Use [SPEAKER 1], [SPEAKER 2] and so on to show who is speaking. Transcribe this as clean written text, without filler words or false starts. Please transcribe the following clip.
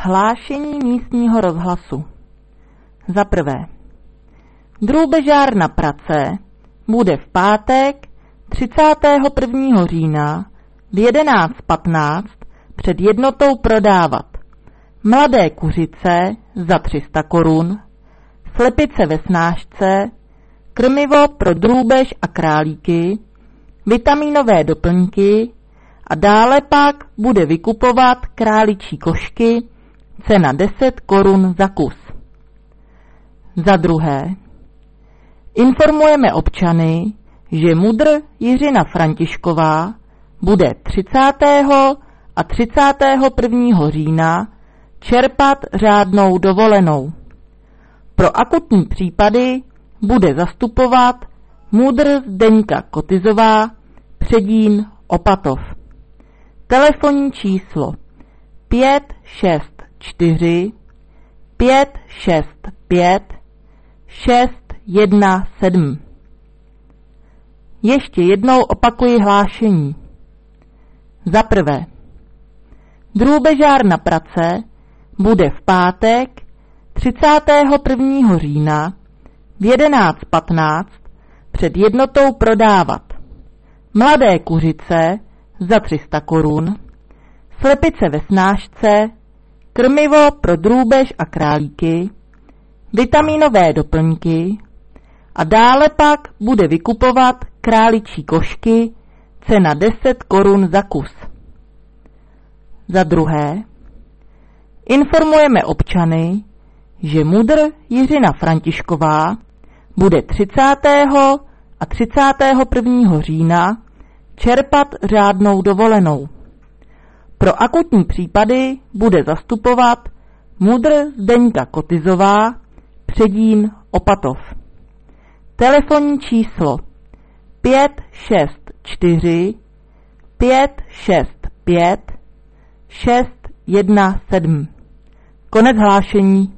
[SPEAKER 1] Hlášení místního rozhlasu. Za prvé. Drůbežárna Prace bude v pátek 31. října v 11:15 před jednotou prodávat mladé kuřice za 300 korun, slepice ve snášce, krmivo pro drůbež a králíky, vitamínové doplňky a dále pak bude vykupovat králičí košky, cena 10 korun za kus. Za druhé, informujeme občany, že mudr Jiřina Františková bude 30. a 31. října čerpat řádnou dovolenou. Pro akutní případy bude zastupovat mudr Zdeňka Kotizová, Předín, Opatov. Telefonní číslo 564 565 617. Ještě jednou opakuji hlášení. Za prvé. Drůbežárna Prace bude v pátek 31. října v 11:15 před jednotou prodávat mladé kuřice za 300 korun, slepice ve snášce, krmivo pro drůbež a králíky, vitamínové doplňky a dále pak bude vykupovat králičí košky, cena 10 korun za kus. Za druhé, informujeme občany, že mudr Jiřina Františková bude 30. a 31. října čerpat řádnou dovolenou. Pro akutní případy bude zastupovat mudr Zdeňka Kotizová, Předín, Opatov. Telefonní číslo 564 565 617. Konec hlášení.